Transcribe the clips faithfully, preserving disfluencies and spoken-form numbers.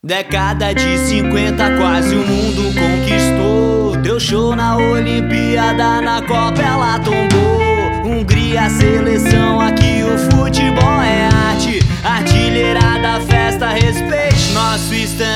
Década de cinquenta, quase o mundo conquistou. Deu show na Olimpíada, na Copa ela tombou. Hungria, seleção, aqui o futebol é arte. Artilheira da festa, respeite nosso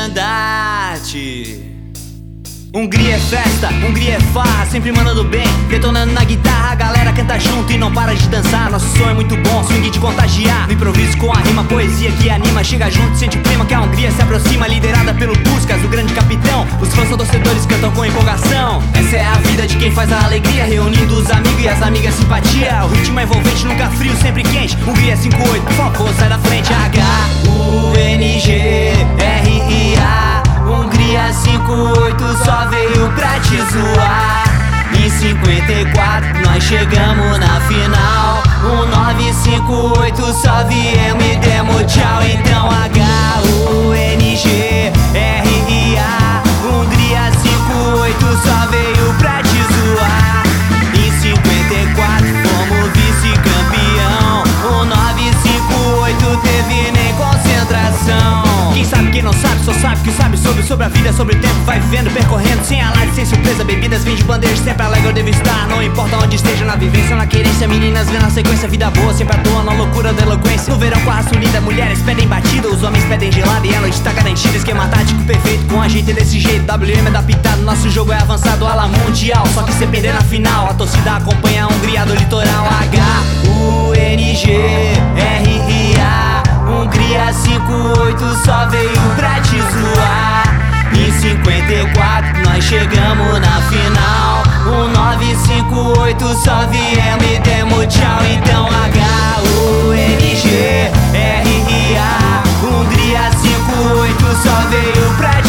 estandarte. Hungria é festa, Hungria é farra, sempre mandando bem, detonando na guitarra, a galera canta junto e não para de dançar. Nosso som é muito bom, swing de contagiar. No improviso com a rima, poesia que anima. Chega junto, sente o clima que a Hungria se aproxima. Liderada pelo Puskas, o grande capitão. Os fãs são torcedores, cantam com empolgação. Essa é a vida de quem faz a alegria, reunindo os amigos e as amigas simpatia. O ritmo é envolvente, nunca frio, sempre quente. Hungria cinquenta e oito, por favor, sai da frente. H U N G R I A Hungria cinquenta e oito só veio pra te zoar. Em cinquenta e quatro nós chegamos na final. O nove cinco oito só viemos e demos tchau. Então H U N G R I A Hungria cinquenta e oito só veio pra te zoar. Em cinquenta e quatro fomos vice-campeão. O nove cinco oito teve nem concentração. Quem sabe, quem não sabe, só sabe que sabe sobre, sobre a vida, sobre o tempo. Vai vivendo, percorrendo, sem alarde, sem surpresa. Bebidas, vem de bandeja, sempre alegre eu devo estar. Não importa onde esteja, na vivência, na querência. Meninas vendo a sequência, vida boa, sempre à toa, na loucura da eloquência. No verão com a raça unida, mulheres pedem batida. Os homens pedem gelada e a noite tá garantida. Esquema tático perfeito, com a gente desse jeito. W M adaptado, nosso jogo é avançado, ala mundial. Só que se perder na final, a torcida acompanha a Hungria do litoral. H U N G R I A Hungria cinquenta e oito só veio pra te zoar. Em cinquenta e quatro nós chegamos na final. O nove cinco oito só viemos e demos tchau. Então H U N G R I A Hungria cinquenta e oito só veio pra te